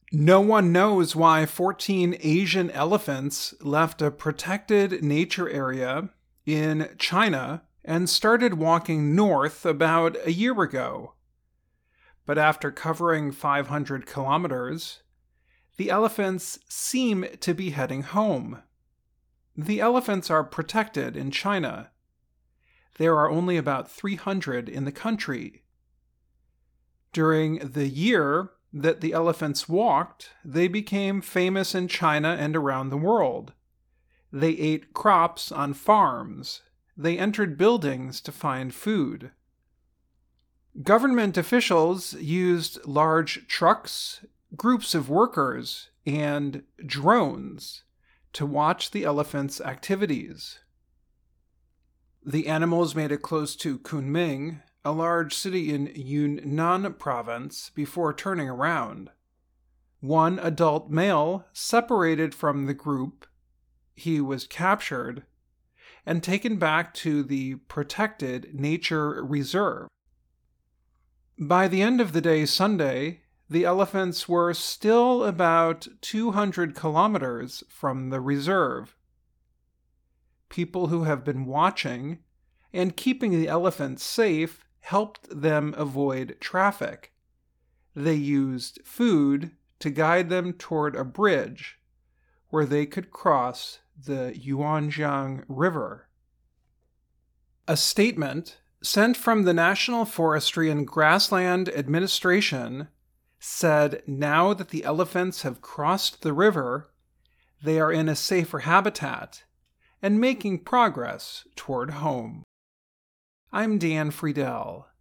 No one knows why 14 Asian elephants left a protected nature area in China and started walking north about a year ago. But after covering 500 kilometers, the elephants seem to be heading home. The elephants are protected in China. There are only about 300 in the country. During the year that the elephants walked, they became famous in China and around the world. They ate crops on farms. They entered buildings to find food. Government officials used large trucks, groups of workers, and drones to watch the elephants' activities. The animals made it close to Kunming, a large city in Yunnan province, before turning around. One adult male separated from the group. He was captured and taken back to the protected nature reserve. By the end of the day Sunday, the elephants were still about 200 kilometers from the reserve. People who have been watching and keeping the elephants safe helped them avoid traffic. They used food to guide them toward a bridge where they could cross the Yuanjiang River. A statement sent from the National Forestry and Grassland Administration said now that the elephants have crossed the river, they are in a safer habitat and making progress toward home. I'm Dan Friedel.